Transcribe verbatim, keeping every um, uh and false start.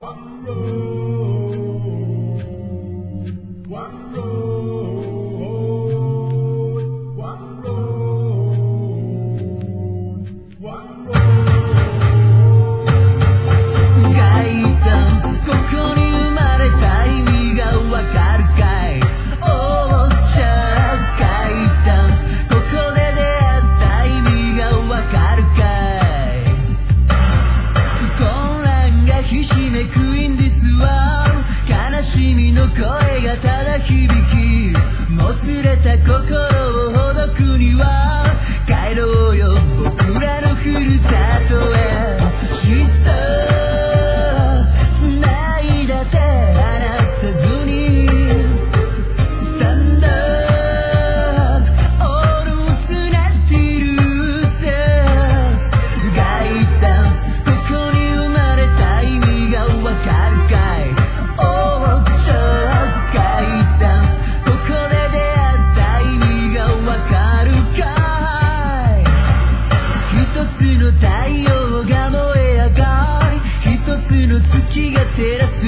One road, one road, one road, one road. ガイさん、ここに生まれた意味がわかるかい？おっちゃガイさん、ここで出会った意味がわかるかい？混乱がひしめくインディスワールド、悲しみの声がただ響き、もつれた心をほどくには帰ろうよ僕らのふるさとへ。きっと繋いだ手離さずに Stand up almost natural self ガイさん、ここに生まれた意味がわかるかい？おっちゃガイさん、ここで出会った意味がわかるかい？一つの太陽が燃え上がり、一つの月が照らす